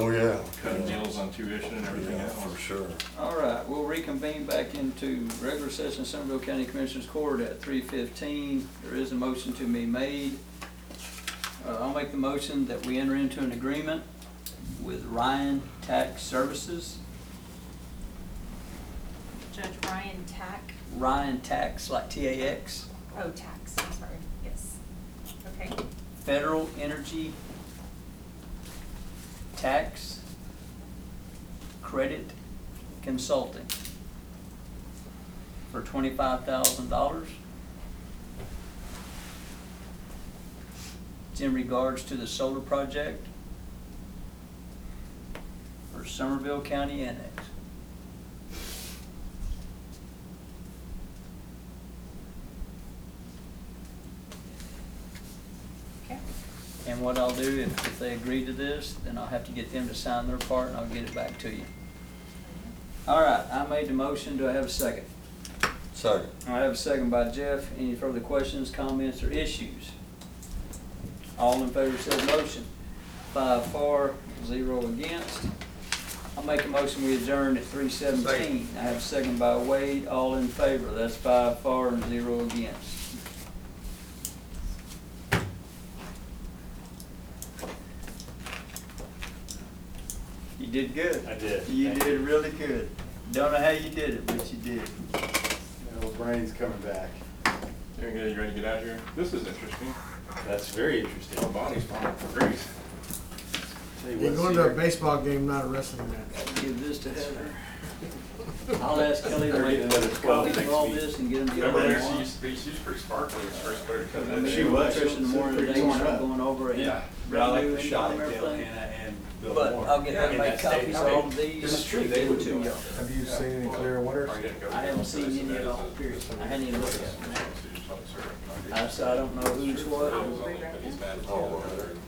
Oh, yeah. Cutting deals on tuition and everything Yeah, else. for sure. All right, we'll reconvene back into regular session, Somerville County Commissioners Court at 3:15. There is a motion to be made. I'll make the motion that we enter into an agreement with Ryan Tax Services. Judge Ryan Tack. Ryan Tax, like TAX. Oh, tax, I'm sorry, yes. Okay, Federal Energy Tax Credit Consulting for $25,000. It's in regards to the solar project for Somerville County Annex. okay. And what I'll do, if they agree to this, then I'll have to get them to sign their part and I'll get it back to you. All right, I made the motion. Do I have a second? Second. I have a second by Jeff. Any further questions, comments, or issues? All in favor said motion. 5 for, 0 against. I'll make a motion we adjourn at 3:17. I have a second by Wade. All in favor. That's 5 for and 0 against. You did good. I did. You Thank did really good. Don't know how you did it, but you did. My brain's coming back. You ready to get out of here? This is interesting. That's very interesting. Oh, Bonnie's falling for Greece. Tell you You're what, going to a Cedar, baseball game, not a wrestling match. Give this to Heather. I'll ask Kelly to They're make getting another a 12 copy of next all week. this and get them to you. Remember there, she's pretty sparkly when she first started cutting that. She was. Trish in the morning Pretty today, torn start up. going over it. Yeah, but I like revenue the income shot and at Dale everything. Hanna and Bill But Moore. I'll get her to in make that state. copies of all of these. This is true, and they give would it to go. y'all. Have you seen any clear waters? I haven't seen any at all, period. I hadn't even looked at them. So I don't know who's what. Oh,